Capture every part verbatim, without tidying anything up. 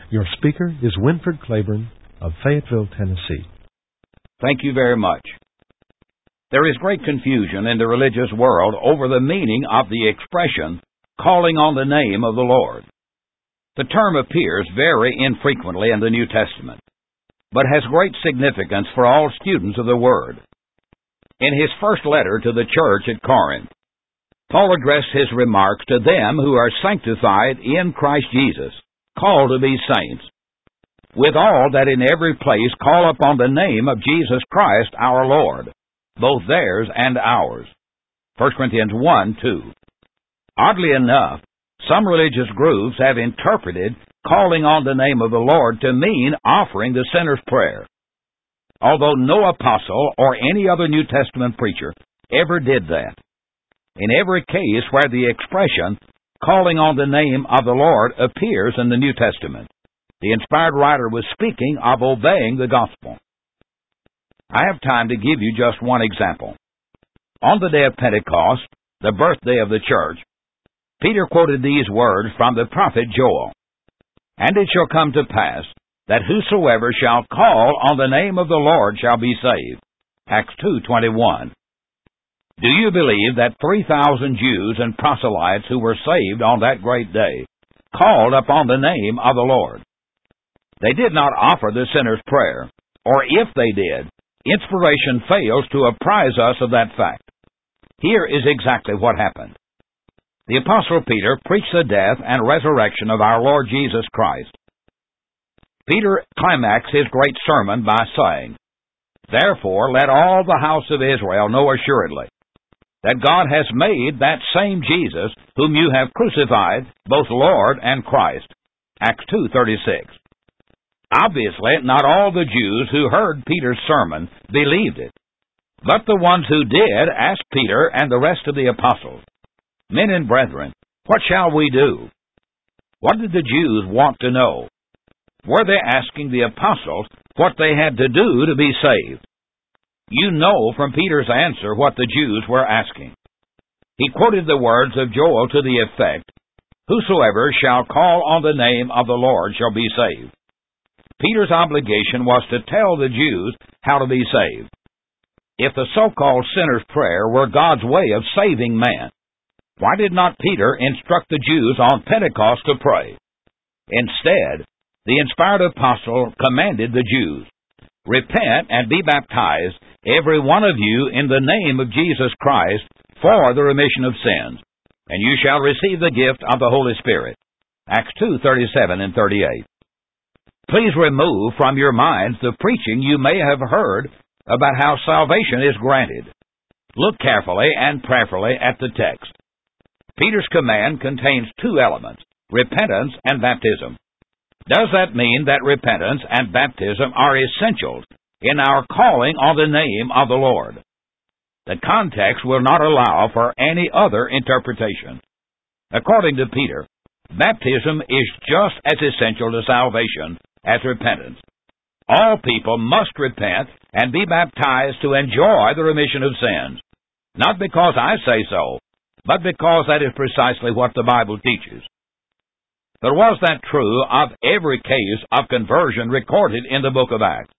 Your speaker is Winford Claiborne of Fayetteville, Tennessee. Thank you very much. There is great confusion in the religious world over the meaning of the expression, calling on the name of the Lord. The term appears very infrequently in the New Testament, but has great significance for all students of the Word. In his first letter to the church at Corinth, Paul addressed his remarks to them who are sanctified in Christ Jesus, called to be saints, with all that in every place call upon the name of Jesus Christ our Lord, both theirs and ours. First Corinthians one two. Oddly enough, some religious groups have interpreted calling on the name of the Lord to mean offering the sinner's prayer. Although no apostle or any other New Testament preacher ever did that. In every case where the expression, calling on the name of the Lord, appears in the New Testament, the inspired writer was speaking of obeying the gospel. I have time to give you just one example. On the day of Pentecost, the birthday of the church, Peter quoted these words from the prophet Joel, "And it shall come to pass, that whosoever shall call on the name of the Lord shall be saved." Acts two twenty-one. Do you believe that three thousand Jews and proselytes who were saved on that great day called upon the name of the Lord? They did not offer the sinner's prayer, or if they did, inspiration fails to apprise us of that fact. Here is exactly what happened. The Apostle Peter preached the death and resurrection of our Lord Jesus Christ. Peter climaxed his great sermon by saying, "Therefore let all the house of Israel know assuredly that God has made that same Jesus whom you have crucified, both Lord and Christ." Acts two thirty-six. Obviously, not all the Jews who heard Peter's sermon believed it, but the ones who did asked Peter and the rest of the apostles, "Men and brethren, what shall we do?" What did the Jews want to know? Were they asking the apostles what they had to do to be saved? You know from Peter's answer what the Jews were asking. He quoted the words of Joel to the effect, "Whosoever shall call on the name of the Lord shall be saved." Peter's obligation was to tell the Jews how to be saved. If the so-called sinner's prayer were God's way of saving man, why did not Peter instruct the Jews on Pentecost to pray? Instead, the inspired apostle commanded the Jews, "Repent and be baptized, every one of you, in the name of Jesus Christ, for the remission of sins, and you shall receive the gift of the Holy Spirit." Acts two thirty-seven and thirty-eight. Please remove from your minds the preaching you may have heard about how salvation is granted. Look carefully and prayerfully at the text. Peter's command contains two elements, repentance and baptism. Does that mean that repentance and baptism are essentials in our calling on the name of the Lord? The context will not allow for any other interpretation. According to Peter, baptism is just as essential to salvation as repentance. All people must repent and be baptized to enjoy the remission of sins, not because I say so, but because that is precisely what the Bible teaches. But was that true of every case of conversion recorded in the book of Acts?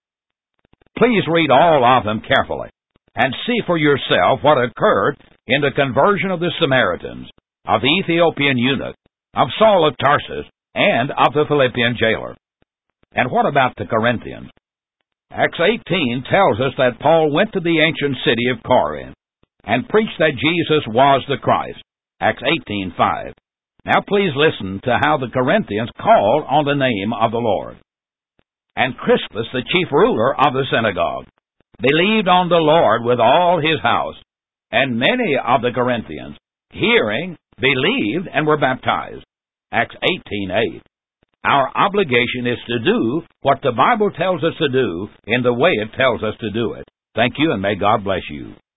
Please read all of them carefully and see for yourself what occurred in the conversion of the Samaritans, of the Ethiopian eunuch, of Saul of Tarsus, and of the Philippian jailer. And what about the Corinthians? Acts eighteen tells us that Paul went to the ancient city of Corinth and preached that Jesus was the Christ. Acts eighteen five. Now please listen to how the Corinthians called on the name of the Lord. "And Crispus, the chief ruler of the synagogue, believed on the Lord with all his house, and many of the Corinthians, hearing, believed and were baptized." Acts eighteen eight. Our obligation is to do what the Bible tells us to do in the way it tells us to do it. Thank you, and may God bless you.